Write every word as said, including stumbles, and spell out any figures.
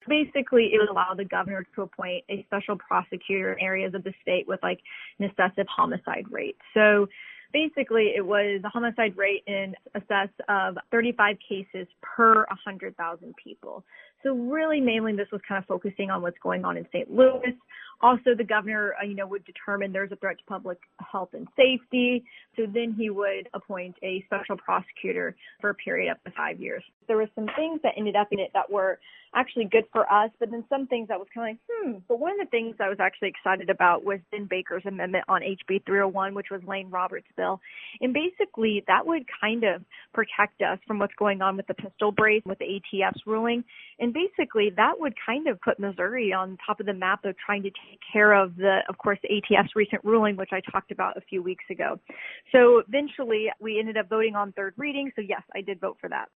Basically, it would allow the governor to appoint a special prosecutor in areas of the state with like an excessive homicide rate. So basically, it was a homicide rate in excess of thirty-five cases per one hundred thousand people. So really, mainly this was kind of focusing on what's going on in Saint Louis. Also, the governor, uh, you know, would determine there's a threat to public health and safety. So then he would appoint a special prosecutor for a period up to five years. There were some things that ended up in it that were actually good for us, but then some things that was kind of like, hmm. But one of the things I was actually excited about was Ben Baker's amendment on H B three oh one, which was Lane Roberts' bill. And basically, that would kind of protect us from what's going on with the pistol brace, with the A T F's ruling. And basically, that would kind of put Missouri on top of the map of trying to take care of the, of course, the A T F's recent ruling, which I talked about a few weeks ago. So eventually, we ended up voting on third reading. So yes, I did vote for that.